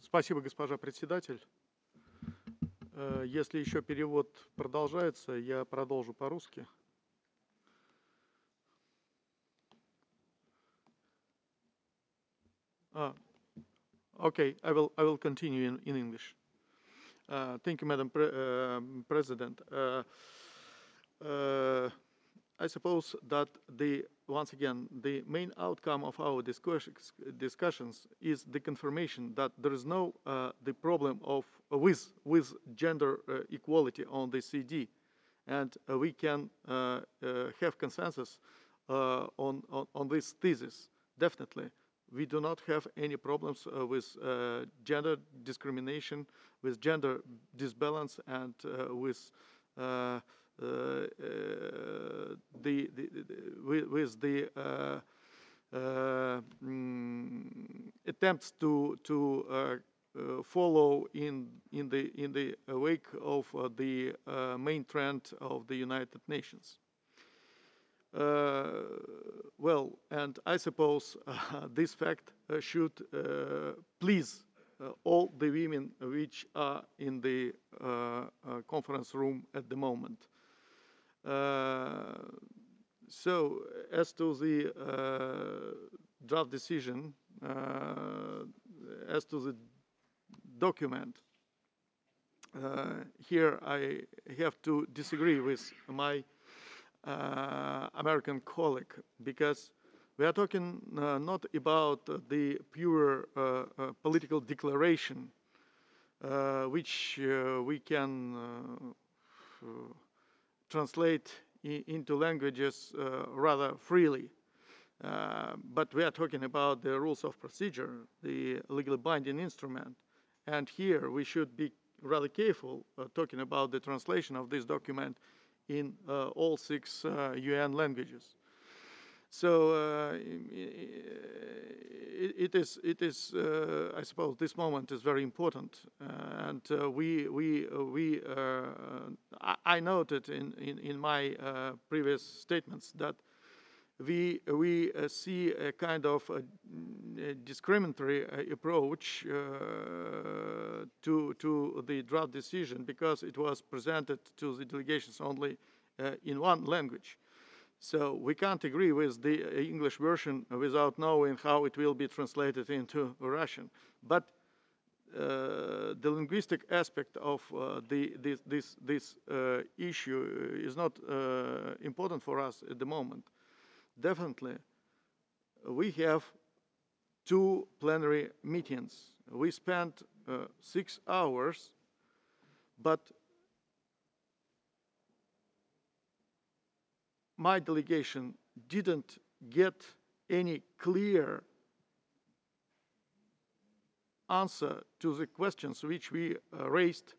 Спасибо, госпожа председатель. Если еще перевод продолжается, я продолжу по-русски. Okay, I will continue in English. Thank you, Madam President. I suppose that once again, the main outcome of our discussions is the confirmation that there is no the problem of with gender equality on the CD, and we can have consensus on this thesis. Definitely, we do not have any problems with gender discrimination, with gender disbalance, and with with the attempts to follow in the wake of the main trend of the United Nations. Well, and I suppose this fact should please all the women which are in the conference room at the moment. So, as to the draft decision, as to the document, here I have to disagree with my American colleague, because we are talking not about the pure political declaration, which we can translate into languages rather freely. But we are talking about the rules of procedure, the legally binding instrument. And here we should be rather careful talking about the translation of this document in all 6 UN languages. So it is I suppose this moment is very important, and I noted in my previous statements that we see a kind of a discriminatory approach to the draft decision, because it was presented to the delegations only in one language. So we can't agree with the English version without knowing how it will be translated into Russian. But the linguistic aspect of this issue is not important for us at the moment. Definitely, we have 2 plenary meetings. We spent 6 hours, but my delegation didn't get any clear answer to the questions which we raised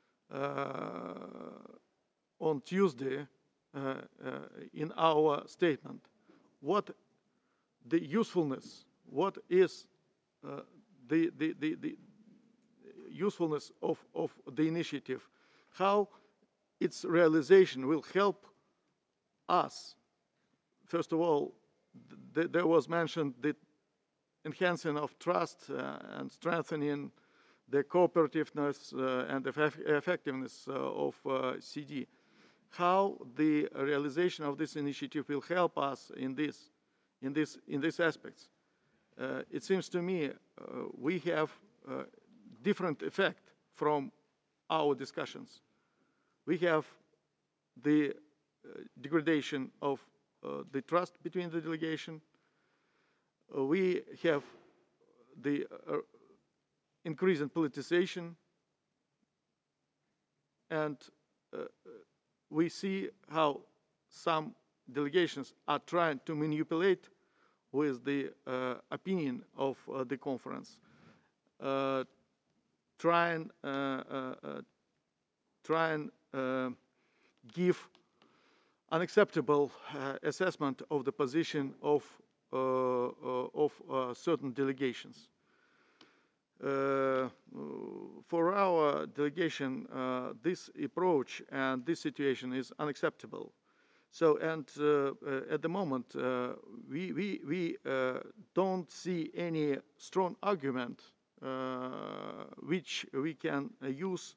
on Tuesday in our statement. What the usefulness, what is the usefulness of the initiative, how its realization will help us. First of all, there was mentioned the enhancing of trust and strengthening the cooperativeness and effectiveness of CD. How the realization of this initiative will help us in these aspects. It seems to me we have different effect from our discussions. We have the degradation of the trust between the delegation. We have the increase in politicization, and we see how some delegations are trying to manipulate with the opinion of the conference, try and give unacceptable assessment of the position of certain delegations. For our delegation, this approach and this situation is unacceptable. So, and at the moment, we don't see any strong argument which we can use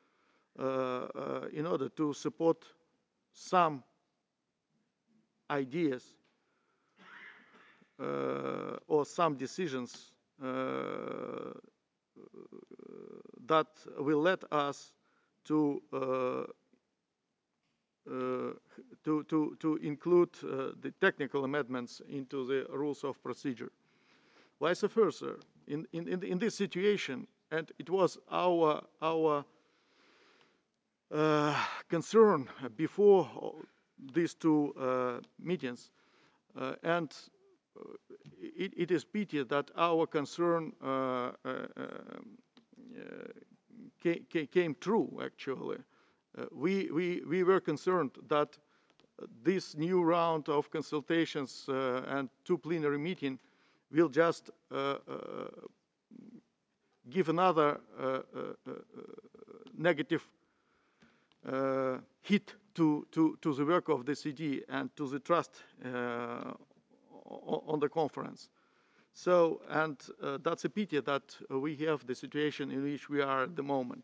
in order to support some ideas or some decisions that will let us to include the technical amendments into the rules of procedure. Vice versa, in this situation, and it was our concern before these two meetings, and it is pity that our concern came true, actually. We were concerned that this new round of consultations and two plenary meetings will just give another negative hit to the work of the CD and to the trust on the conference. So, and that's a pity that we have the situation in which we are at the moment.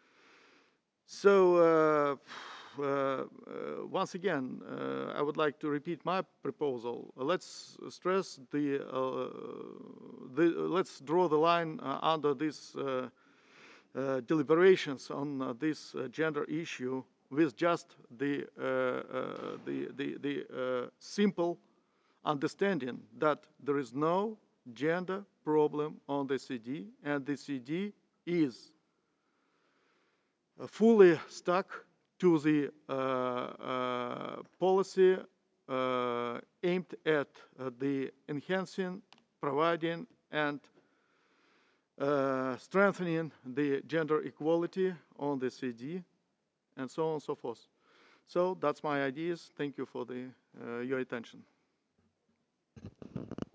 So, once again, I would like to repeat my proposal. Let's stress let's draw the line under these deliberations on this gender issue with just the simple understanding that there is no gender problem on the CD, and the CD is fully stuck to the policy aimed at the enhancing, providing, and strengthening the gender equality on the CD, and so on and so forth. So that's my ideas. Thank you for your attention.